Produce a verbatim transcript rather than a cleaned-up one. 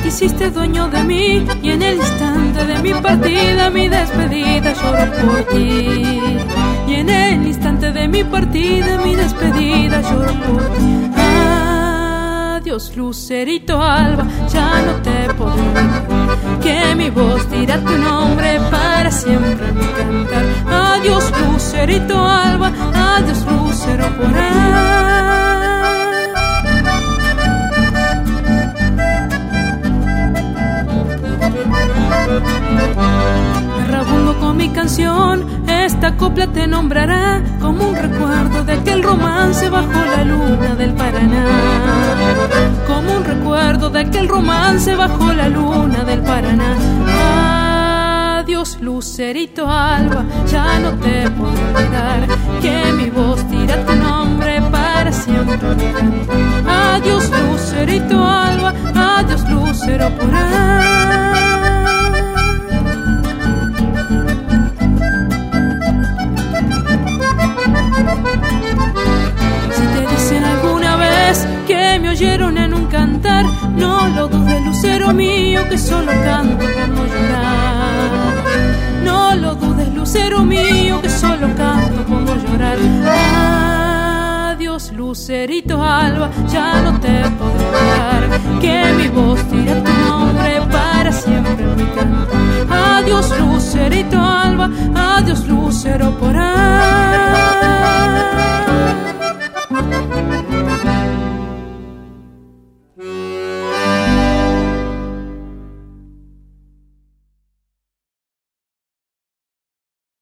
hiciste dueño de mí, y en el instante de mi partida, mi despedida, lloro por ti. Y en el instante de mi partida, mi despedida, lloro por ti. Adiós, lucerito alba, ya no te podré olvidar, que mi voz dirá tu nombre para siempre mi cantar. Adiós, lucerito alba, adiós, lucero por ahí. Errabundo con mi canción, esta copla te nombrará como un recuerdo de aquel romance bajo la luna del Paraná. Como un recuerdo de aquel romance bajo la luna del Paraná. Adiós, lucerito alba, ya no te puedo olvidar, que mi voz dirá tu nombre para siempre mi cantar. Adiós, lucerito alba, adiós, lucero por ahí. Si te dicen alguna vez que me oyeron en un cantar, no lo dudes, lucero mío, que solo canto por no llorar. No lo dudes, lucero mío, que solo canto por no llorar. Adiós, lucerito alba, ya no te podré olvidar, que mi voz dirá tu nombre para siempre mi cantar. Adiós, lucerito alba, adiós, lucero por ahí.